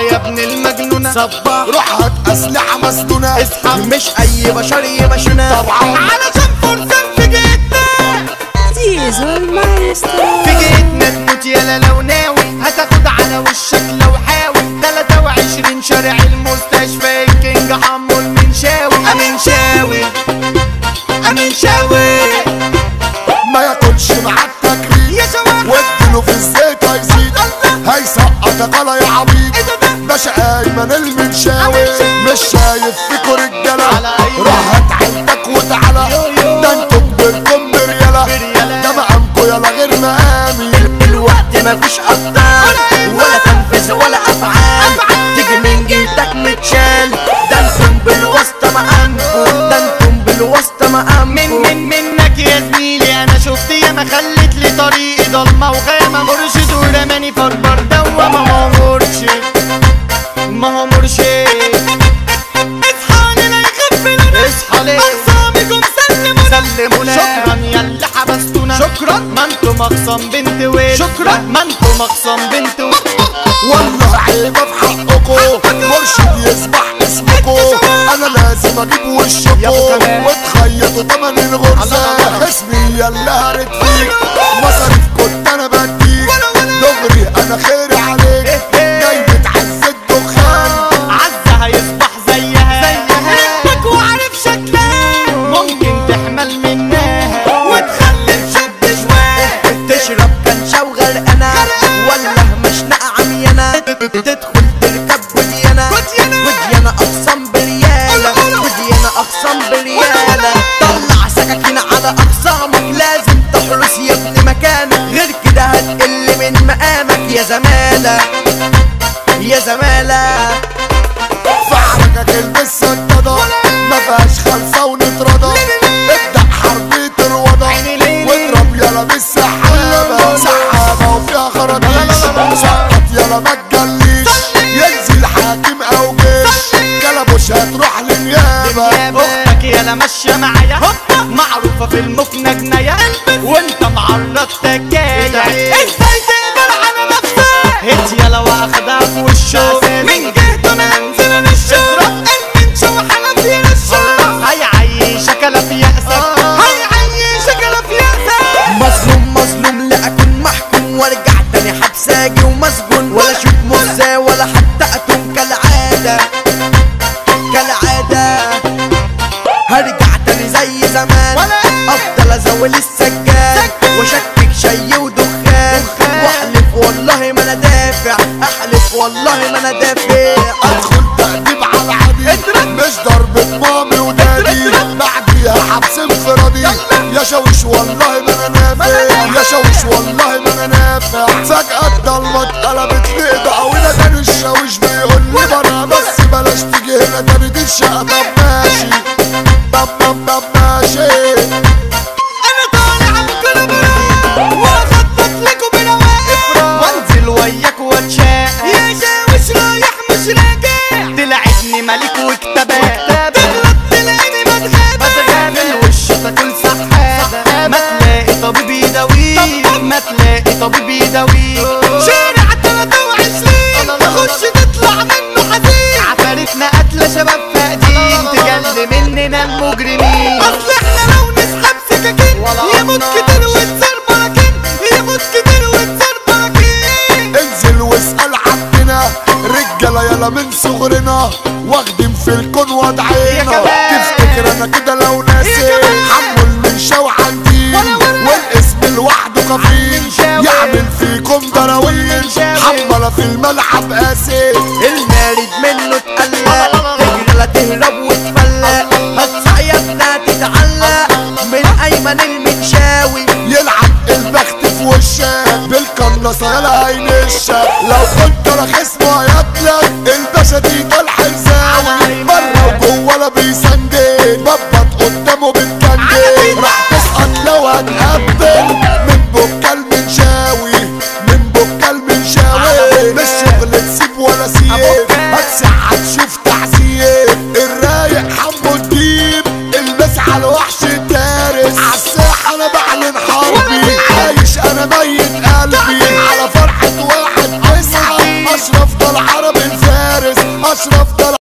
يا ابن المجنونة صباح روح هات اسلحة مسدونة اصحى مش اي بشر يمشونا طبعا علشان فرصة في جيتنا زيزو المايسترو في جيتنا تموت يالا لو ناوي هتاخد على وشك لو حاول 23 شارع المستشفى الكينج حمو المنشاوي امين شاوي امين شاوي ما ياكلش معاك تكريم يا شباب واديله في الزيت هيزيد هيسقطك على يا عبيط باشا ايمن المنشاوي مش شايف فيكوا رجاله روح هات عيلتك وتعالى ده انتوا كبركم برياله ده مقامكوا يلا غير مقامي الوقت مفيش ابطال ولا تنفيذ ولا افعال تيجي من جلدك متشال ده انتم بالواسطه مقامكم ده انتم بالواسطه مقامكم منك يا زميلي انا شفت ياما خلت لي طريقي ضلمه وغامه مرشد ورماني فربر دوامه ما هو مرشد ما هو مرشد اصحى لنا يغفلونا اصحى ليه اقسامكم سلمونا شكرا يا اللي حبستونا شكرا ما انتم اقسام بنت ويل شكرا ما انتم اقسام بنت ويل والله عيبة في حقكوا مرشد يسبح اسمكوا انا لازم اجيب وشكوا وتخيطوا تمن الغرزة اسمي يلا هرد فيك مصاريف كنت انا بديك دغري انا خيري عليك جاي بتعز الدخان عزة هيصبح زيها ركبك وعارف شكلها ممكن تحمل منها وتخلي شاب شواه تشرب كان شوغل انا ولا مشنقة عميانة تدخل تركب وديانة وديانة اقسام بريالة وديانة اقسام بريالة طلع سكاكين على اقسامك لازم تحرس يا ابن مكانك غير كده هتقل من مقامك يا زمالة يا زمالة فعركك البس الضضا مفيهاش خلصة ونترضى ابدأ حربية الوضع واضرب يلا بالسحابة سحابة وفيها خراطيش سقط يلا ما تجليش ينزل حاكم او جيش كلبوش هتروح للنيابة اختك يالا ماشية معايا معروفة في المكنة جناية وانت معرض تكاية ازاي تقدر على نفسك هيت يالا واخدها في وشه من جهته انا هنزل نشرب المنشا وحنفي للشرب هيعيشك لا في يأسك هيعيشك لا في يأسك مظلوم مظلوم لا اكون محكوم وارجع تاني حبساجي ومسجون ولا اشوف مزة ولا حتى اتوم كالعادة كالعادة هرجع تاني زي زمان افضل ازول السجاد واشكك شي ودخان واحلف والله ما انا دافع احلف والله ما انا دافع ادخل تأديب على العادي مش ضربة مامي ودادي بعديها حبس انفرادي يا شاويش والله ما انا نافع يا شاويش والله ما انا نافع فجأة الضلمة اتقلبت لقضة قوينا تاني الشاويش بيقول لي برا بس بلاش تيجي هنا تاني دي الشقة طب ماشي طب ماشي انا طالع الكربلاء واخطط لكم بنواقع وانزل وياك واتشاقى يا شاويش رايح مش راجع تلعبني ملك وكتابات تغلط تلاقيني بتغاب الوش تاكل سحابة ما تلاقي طبيب يداويك ما تلاقي طبيب يداويك شارع 23 تخش تطلع منه حزين عفارتنا قتلة شباب فاقدين تجل مننا المجرمين اصل احنا لو نسحب سكاكين يموت كتير وتصير براكين يموت كتير وتصير براكين انزل واسأل عننا رجالة يلا من صغرنا واخدين في الكون وضعينا تفتكر انا كده لو ناسي حمو المنشاوي عندي والاسم لوحده كفيل يعمل فيكم دراويل حملة في الملعب قاسي المارد منه اتقلق تجري تهرب وتفلق هتصيبنا تتعلق من ايمن المنشاوي يلعب البخت في وشك بالقناصة يلا هينشك لو كنت رخيص وهياكلك الباشا دي طالع حزاوي بره وجوه لا بيسندل ببط قدامه بالكندل راح تسقط لو هتقبل من بكا المنشاوي من بكا المنشاوي مش شغل تسيب ولا سيب هتسع هتشوف تعذيب الرايق حمو الديب البس على الوحش الدارس عالساحة انا بعلن حربي عايش انا ميت قلبي على فرحة 1/9 اشرف ده العرب الفارس اشرف